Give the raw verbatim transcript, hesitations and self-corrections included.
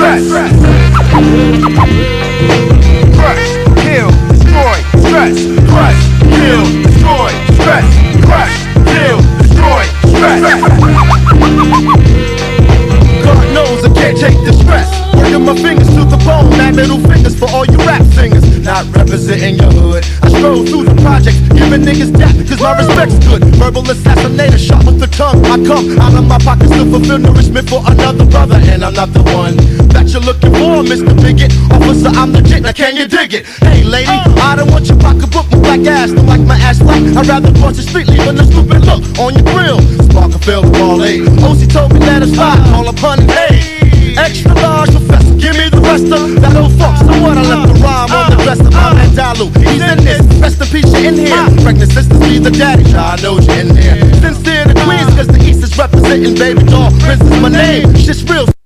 stress. Crush, kill, destroy, stress. Crush, kill, destroy, stress. Crush, kill, destroy, stress. God knows I can't take the stress. Working my fingers to the bone, mad middle fingers for all you rap singers. Not representing your hood. I stroll through the projects, giving niggas death, cause my respect's good. Verbal assassinator, shot with the tongue. I come out of my pockets to fulfill nourishment for another brother, and I'm not the one that you're looking for, Mister Bigot. Officer, I'm legit, now can you dig it? Hey lady, I don't want your pocketbook, my black ass, don't like my ass flat. I'd rather cross the street, leaving a stupid look on your grill. Spark a fill the ball, A. O C told me let us slide, call upon it, hey. Extra large professor, give me the rest of that old fuck. So what, I left the rhyme on the rest of my man Dalu. He's in this, rest in peace, you're in here. Pregnant sisters, be the daddy, I know you're in here. Sincere to Queens, cause the East is representing, baby doll. Prince is my name, shit's real.